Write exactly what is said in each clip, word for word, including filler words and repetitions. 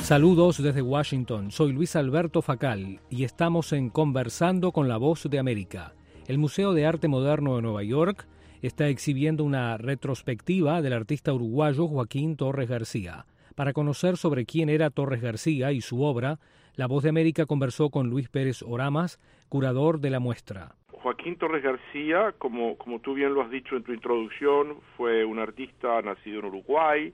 Saludos desde Washington, soy Luis Alberto Facal y estamos en Conversando con la Voz de América. El Museo de Arte Moderno de Nueva York está exhibiendo una retrospectiva del artista uruguayo Joaquín Torres García. Para conocer sobre quién era Torres García y su obra, La Voz de América conversó con Luis Pérez Oramas, curador de la muestra. Joaquín Torres García, como, como tú bien lo has dicho en tu introducción, fue un artista nacido en Uruguay,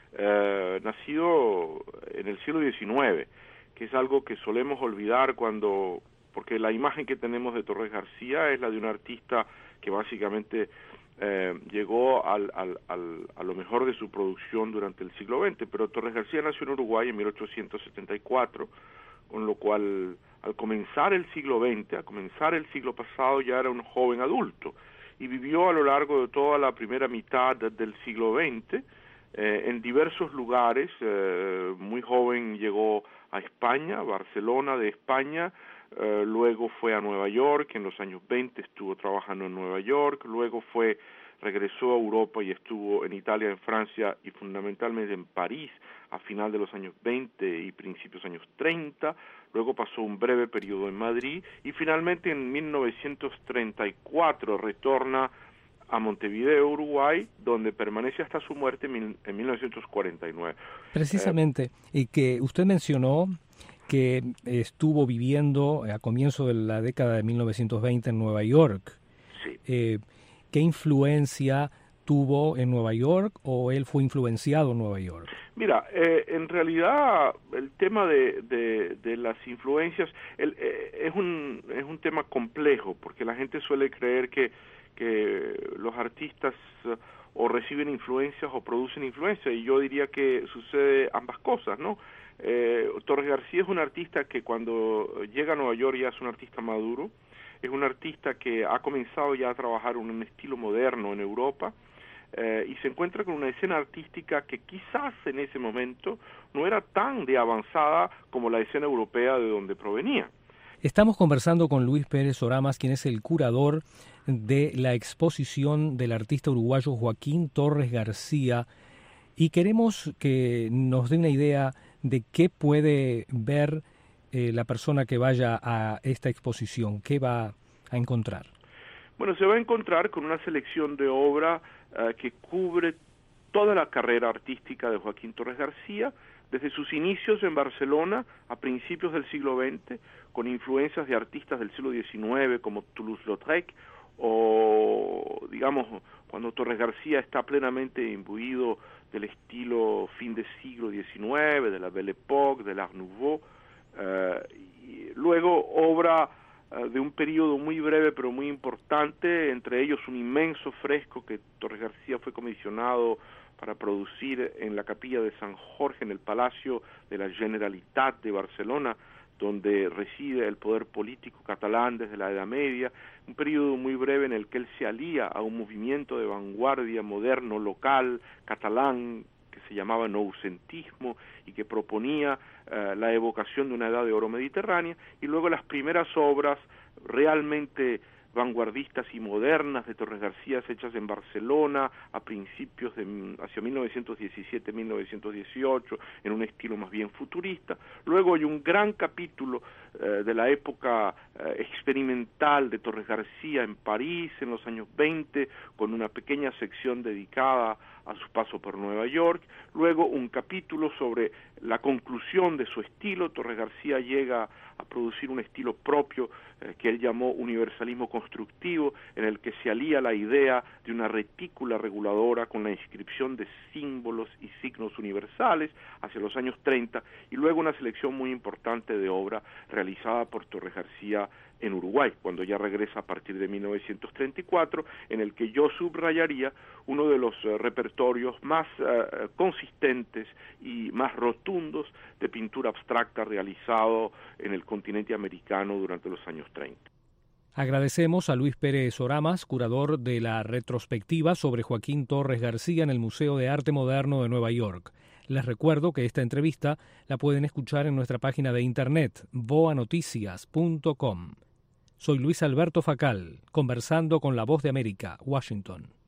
eh, nacido en el siglo diecinueve, que es algo que solemos olvidar cuando, porque la imagen que tenemos de Torres García es la de un artista que básicamente eh, llegó al, al, al, a lo mejor de su producción durante el siglo veinte, pero Torres García nació en Uruguay en mil ochocientos setenta y cuatro, con lo cual al comenzar el siglo veinte, a comenzar el siglo pasado, ya era un joven adulto y vivió a lo largo de toda la primera mitad del siglo veinte eh, en diversos lugares. Eh, muy joven llegó a España, Barcelona de España, eh, luego fue a Nueva York, en los años veinte estuvo trabajando en Nueva York, luego fue regresó a Europa y estuvo en Italia, en Francia y fundamentalmente en París a final de los años veinte y principios de los años treinta, luego pasó un breve periodo en Madrid y finalmente en mil novecientos treinta y cuatro retorna a Montevideo, Uruguay, donde permanece hasta su muerte en mil novecientos cuarenta y nueve. Precisamente, eh, y que usted mencionó que estuvo viviendo a comienzo de la década de mil novecientos veinte en Nueva York. Sí. Eh, ¿Qué influencia tuvo en Nueva York o él fue influenciado en Nueva York? Mira, eh, en realidad el tema de, de, de las influencias el, eh, es un es un tema complejo, porque la gente suele creer que, que los artistas uh, o reciben influencias o producen influencias, y yo diría que sucede ambas cosas, ¿no? Eh, Torres García es un artista que cuando llega a Nueva York ya es un artista maduro. Es un artista que ha comenzado ya a trabajar en un estilo moderno en Europa eh, y se encuentra con una escena artística que quizás en ese momento no era tan de avanzada como la escena europea de donde provenía. Estamos conversando con Luis Pérez Oramas, quien es el curador de la exposición del artista uruguayo Joaquín Torres García, y queremos que nos dé una idea de qué puede ver Eh, la persona que vaya a esta exposición. ¿Qué va a encontrar? Bueno, se va a encontrar con una selección de obra uh, que cubre toda la carrera artística de Joaquín Torres García, desde sus inicios en Barcelona a principios del siglo veinte, con influencias de artistas del siglo diecinueve como Toulouse-Lautrec, o digamos, cuando Torres García está plenamente imbuido del estilo fin de siglo diecinueve, de la Belle Époque, del Art Nouveau. Uh, y luego obra uh, de un periodo muy breve pero muy importante, entre ellos un inmenso fresco que Torres García fue comisionado para producir en la capilla de San Jorge, en el Palacio de la Generalitat de Barcelona, donde reside el poder político catalán desde la Edad Media, un periodo muy breve en el que él se alía a un movimiento de vanguardia moderno, local, catalán, que se llamaba noucentismo y que proponía uh, la evocación de una edad de oro mediterránea, y luego las primeras obras realmente vanguardistas y modernas de Torres García hechas en Barcelona a principios de hacia mil novecientos diecisiete, mil novecientos dieciocho, en un estilo más bien futurista. Luego hay un gran capítulo eh, de la época eh, experimental de Torres García en París en los años veinte, con una pequeña sección dedicada a su paso por Nueva York. Luego un capítulo sobre la conclusión de su estilo. Torres García llega a producir un estilo propio eh, que él llamó universalismo constructivo, en el que se alía la idea de una retícula reguladora con la inscripción de símbolos y signos universales hacia los años treinta, y luego una selección muy importante de obra realizada por Torres García en Uruguay, cuando ya regresa a partir de mil novecientos treinta y cuatro, en el que yo subrayaría uno de los uh, repertorios más uh, consistentes y más rotundos de pintura abstracta realizado en el continente americano durante los años treinta. Agradecemos a Luis Pérez Oramas, curador de la retrospectiva sobre Joaquín Torres García en el Museo de Arte Moderno de Nueva York. Les recuerdo que esta entrevista la pueden escuchar en nuestra página de internet, voa noticias punto com. Soy Luis Alberto Facal, conversando con la Voz de América, Washington.